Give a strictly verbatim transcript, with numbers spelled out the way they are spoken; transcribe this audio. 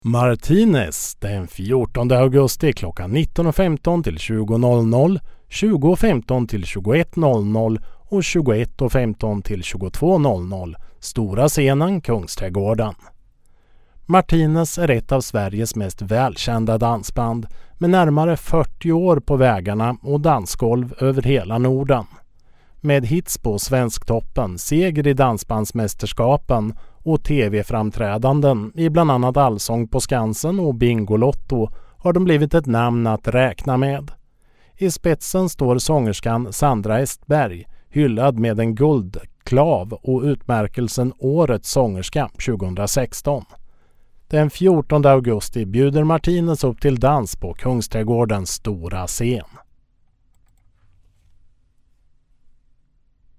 Martinez den fjortonde augusti klockan nitton och femton till tjugo noll noll, tjugo och femton till tjugoett noll noll och tjugoett och femton till tjugotvå noll noll. Stora scenen Kungsträdgården. Martinez är ett av Sveriges mest välkända dansband med närmare fyrtio år på vägarna och dansgolv över hela Norden. Med hits på Svensktoppen, seger i dansbandsmästerskapen och tv-framträdanden i bland annat Allsång på Skansen och Bingolotto har de blivit ett namn att räkna med. I spetsen står sångerskan Sandra Estberg, hyllad med en guldklav och utmärkelsen Årets sångerska tjugohundrasexton. Den fjortonde augusti bjuder Martinez upp till dans på Kungsträdgårdens stora scen.